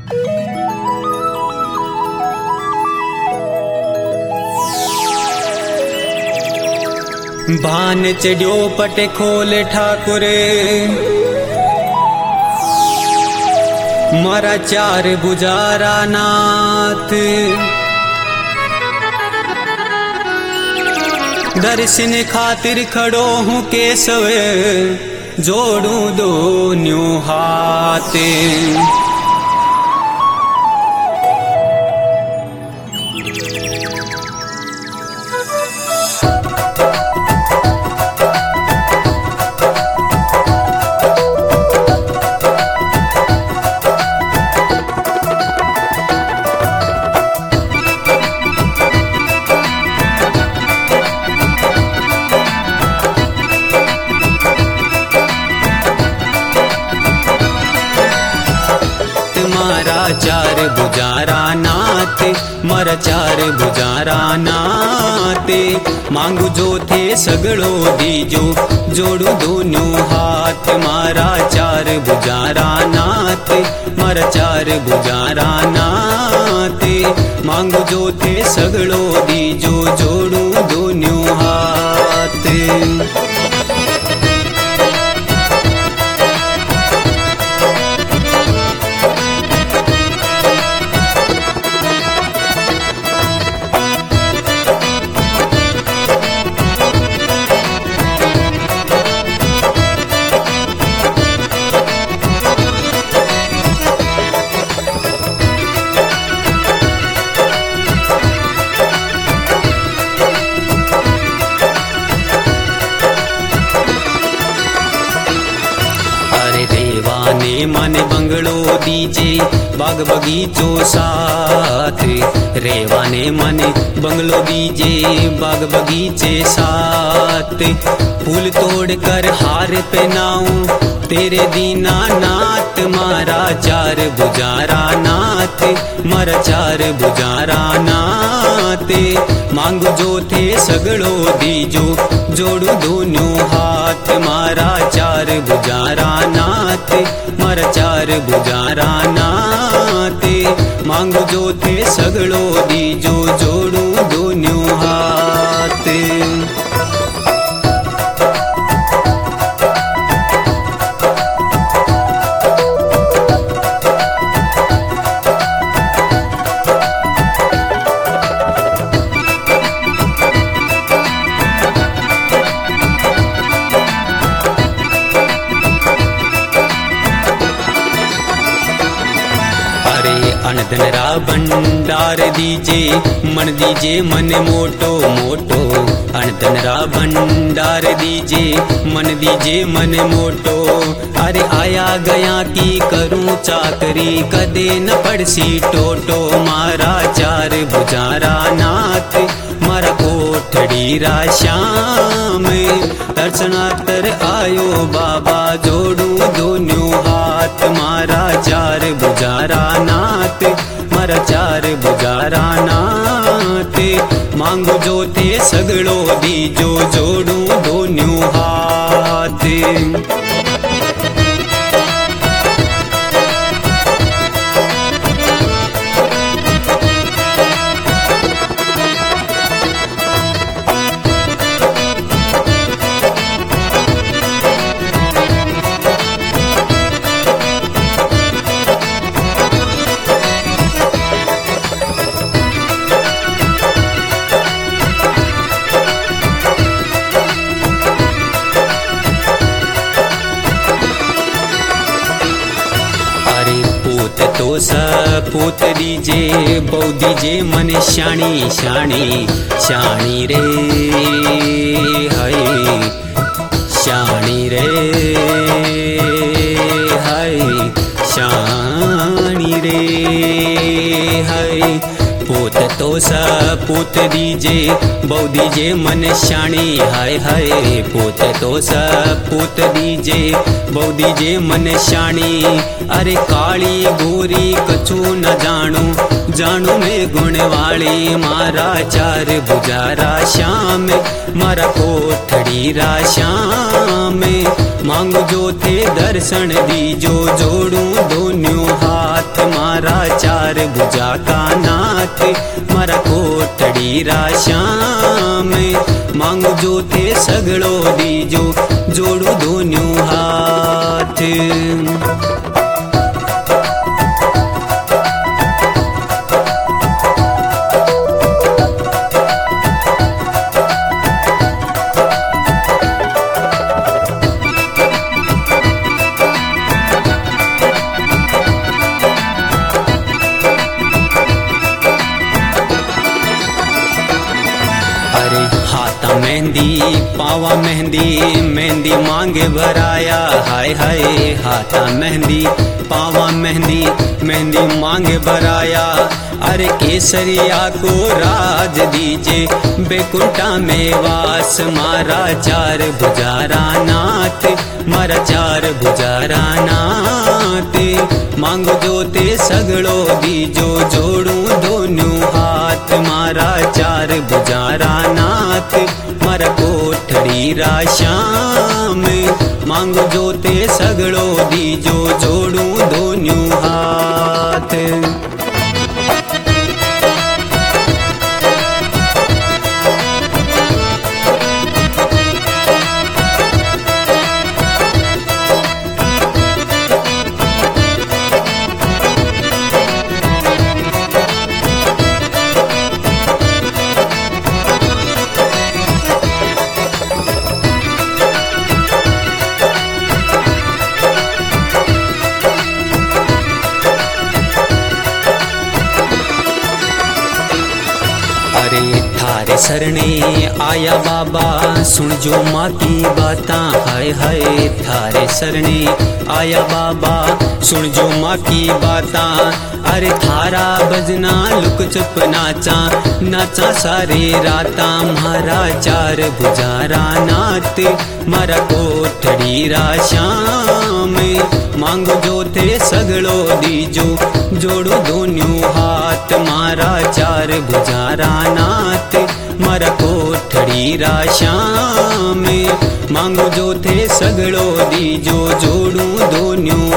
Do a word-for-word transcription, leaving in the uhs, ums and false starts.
भान चढ़ियो पटे खोल ठाकुरे मारा चार गुजारा नाथ। दर्शन खातिर खड़ो हूँ केशव जोड़ू दो न्यू हाथ। चार बुजारा नाथ मारा चार बुजारा नाथ। मांगू जो थे सगड़ो दीजो जोड़ू दोनों हाथ। मारा चार बुजारा नाथ मारा चार बुजारा नाथ। मांगू जो थे सगड़ो दीजो जोड़ू दोनों हाथ। ने मन बंगलो दीजे बाग बगीचो साथ। रेवा ने मन बंगलो दीजे बाग बगीचे साथ। फूल तोड़ कर हार पहनाऊं तेरे दीना नाथ। मारा चार बुजारा नाथ मारा चार बुजारा नाथ। मांगू जो थे सगड़ो दीजो जोड़ू दोनों हाथ। मारा चार बुजारा नाथ मारा चार बुजारा नाथ। मांगू जो थे सगड़ो दीजो जोड़ू दोनों हाथ। अनधनरा भंडार दीजे मन दीजे मन मोटो मोटो। अनधनरा भंडार दीजे मन दीजे मन मोटो। अरे आया गया की करूं चाकरी कदे न पड़सी टोटो। मारा चार बुजारा नाथ मारा कोठड़ी रा श्याम। दर्शनातर आयो बाबा जोड़ू दोनों हाथ। मारा चार बुजारा नाथ मारा चार बुजारा नाथ। मांगो जो थे सगड़ो दीजो जोड़ू दोनों हाथ। तो सपूत दीजे बहु दीजे मन शाणी शाणी शाणी रे हाय शाणी रे हाय शाणी रे हाय। पूत तो सपूत दीजे बहु दीजे मन शाणी हाय हाय। पूत तो सपूत दीजे बहु दीजे मन शाणी। अरे काली गोरी कछु न जानू जानू में गुण वाली। मारा चार बुजारा श्याम मारा कोठड़ी रा श्याम। मांगो जो थे दर्शन दीजो जोड़ू दोनों हाथ। मारा भुजा का नाथ मारा कोठड़ी रा श्याम मांगो जो थे सगड़ो दीजो जोड़ू दोन्यों हाथ। अरे हाथा मेहंदी पावा मेहंदी मेहंदी मांगे भराया हाय हाय हाथा मेहंदी पावा मेहंदी मेहंदी मांगे भराया। अरे केसरिया को राज दीजे बेकुंठा में वास मारा चार भुजारा नाथ मारा चार भुजारा नाथ मांगो जो ते सगड़ो दीजो जोड़ू दोनों हाथ मारा चार भुजारा नाथ मारा कोठड़ी रा श्याम मांगो जो ते सगड़ो दीजो जोड़ू दोनों हाथ। अरे थारे सरने आया बाबा सुन जो माँ की बाता हाय हाय थारे सरने आया बाबा सुन जो माँ की बाता। अरे थारा बजना लुक चुप नाचा नाचा सारे राता मारा चार भुजारा नाथ मारा कोठड़ी रा श्याम मांगो जो थे सगड़ो दीजो जोड़ो दोनों हाथ मारा चार भुजारा नाथ मारा कोठड़ी रा श्याम मांगो जो थे सगड़ो दीजो जोड़ू दोनों